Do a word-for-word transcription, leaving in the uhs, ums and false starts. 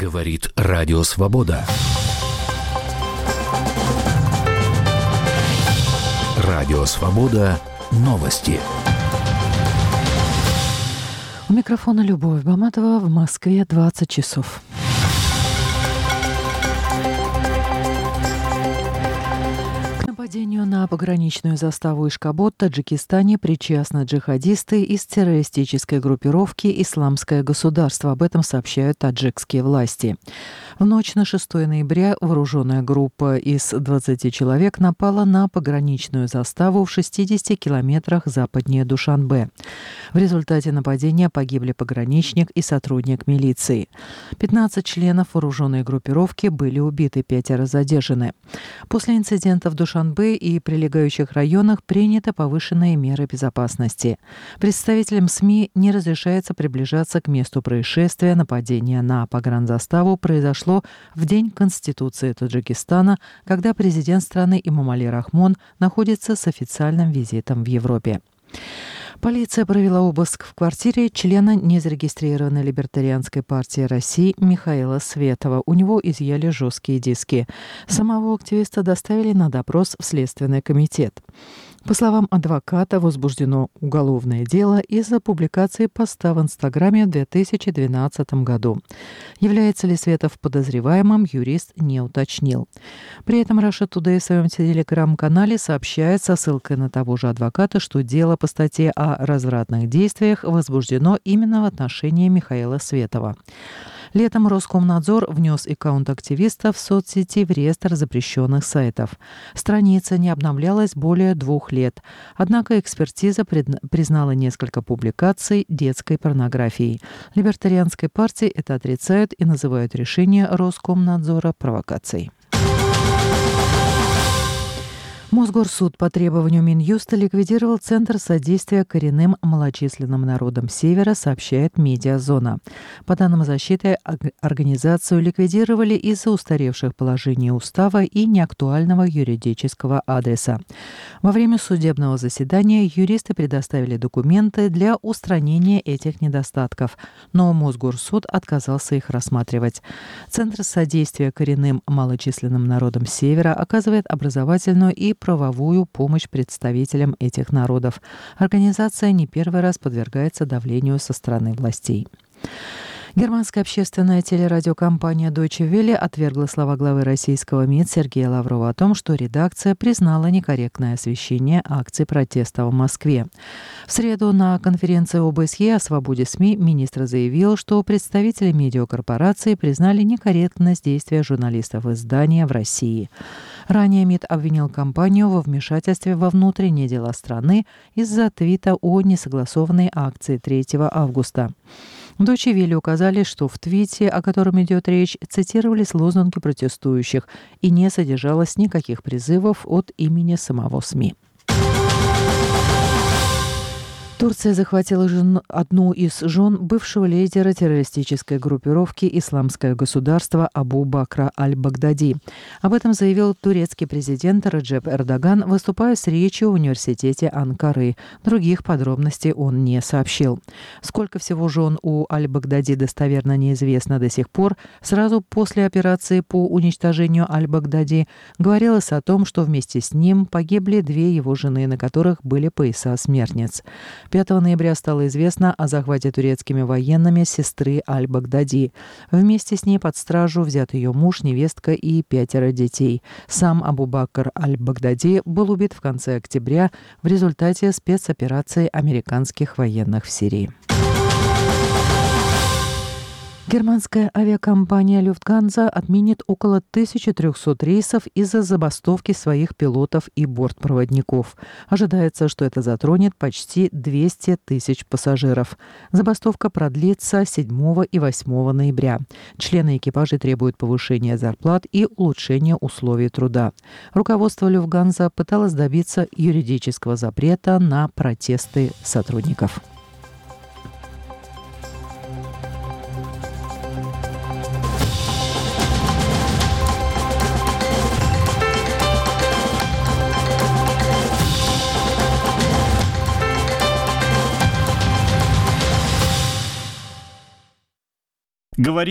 Говорит Радио Свобода. Радио Свобода. Новости. У микрофона Любовь Баматова. В Москве двадцать часов. К нападению на пограничную заставу Ишкобод в Таджикистане причастны джихадисты из террористической группировки «Исламское государство». Об этом сообщают таджикские власти. В ночь на шестое ноября вооруженная группа из двадцати человек напала на пограничную заставу в шестидесяти километрах западнее Душанбе. В результате нападения погибли пограничник и сотрудник милиции. пятнадцать членов вооруженной группировки были убиты, пятеро задержаны. После инцидента в Душанбе и прилегающих районах приняты повышенные меры безопасности. Представителям СМИ не разрешается приближаться к месту происшествия. Нападение на погранзаставу произошло в день Конституции Таджикистана, когда президент страны Эмомали Рахмон находится с официальным визитом в Европе. Полиция провела обыск в квартире члена незарегистрированной либертарианской партии России Михаила Светова. У него изъяли жесткие диски. Самого активиста доставили на допрос в Следственный комитет. По словам адвоката, возбуждено уголовное дело из-за публикации поста в Инстаграме в две тысячи двенадцатом году. Является ли Светов подозреваемым, юрист не уточнил. При этом Russia Today в своем телеграм-канале сообщает со ссылкой на того же адвоката, что дело по статье о развратных действиях возбуждено именно в отношении Михаила Светова. Летом Роскомнадзор внес аккаунт активиста в соцсети в реестр запрещенных сайтов. Страница не обновлялась более двух лет. Однако экспертиза признала несколько публикаций детской порнографией. Либертарианской партии это отрицают и называют решение Роскомнадзора провокацией. Мосгорсуд по требованию Минюста ликвидировал Центр содействия коренным малочисленным народам Севера, сообщает «Медиазона». По данным защиты, организацию ликвидировали из-за устаревших положений устава и неактуального юридического адреса. Во время судебного заседания юристы предоставили документы для устранения этих недостатков, но Мосгорсуд отказался их рассматривать. Центр содействия коренным малочисленным народам Севера оказывает образовательную и правовую помощь представителям этих народов. Организация не первый раз подвергается давлению со стороны властей. Германская общественная телерадиокомпания Deutsche Welle отвергла слова главы российского МИД Сергея Лаврова о том, что редакция признала некорректное освещение акций протеста в Москве. В среду на конференции ОБСЕ о свободе СМИ министр заявил, что представители медиакорпорации признали некорректность действия журналистов издания в России. Ранее МИД обвинил компанию во вмешательстве во внутренние дела страны из-за твита о несогласованной акции третьего августа. Deutsche Welle указали, что в твите, о котором идет речь, цитировались лозунги протестующих и не содержалось никаких призывов от имени самого СМИ. Турция захватила жен, одну из жен бывшего лидера террористической группировки «Исламское государство» Абу Бакра аль-Багдади. Об этом заявил турецкий президент Реджеп Эрдоган, выступая с речью в университете Анкары. Других подробностей он не сообщил. Сколько всего жен у аль-Багдади достоверно неизвестно до сих пор. Сразу после операции по уничтожению аль-Багдади говорилось о том, что вместе с ним погибли две его жены, на которых были пояса смертниц. пятого ноября стало известно о захвате турецкими военными сестры аль-Багдади. Вместе с ней под стражу взят ее муж, невестка и пятеро детей. Сам Абу Бакр аль-Багдади был убит в конце октября в результате спецоперации американских военных в Сирии. Германская авиакомпания «Люфтганза» отменит около тысячи трехсот рейсов из-за забастовки своих пилотов и бортпроводников. Ожидается, что это затронет почти двести тысяч пассажиров. Забастовка продлится седьмого и восьмого ноября. Члены экипажей требуют повышения зарплат и улучшения условий труда. Руководство «Люфтганза» пыталось добиться юридического запрета на протесты сотрудников. Говорит